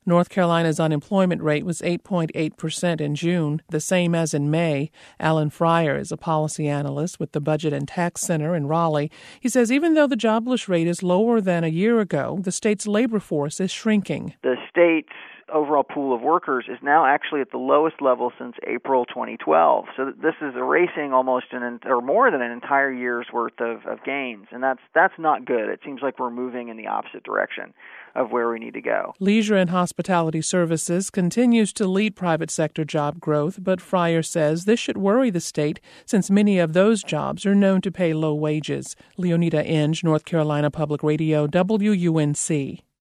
North Carolina's unemployment rate was 8.8% in June, the same as in May. Alan Fryer is a policy analyst with the Budget and Tax Center in Raleigh. He says even though the jobless rate is lower than a year ago, the state's labor force is shrinking. The state's overall pool of workers is now actually at the lowest level since April 2012. So this is erasing almost more than an entire year's worth of gains, and that's not good. It seems like we're moving in the opposite direction of where we need to go. Leisure and hospitality services continues to lead private sector job growth, but Fryer says this should worry the state since many of those jobs are known to pay low wages. Leonida Inge, North Carolina Public Radio, WUNC.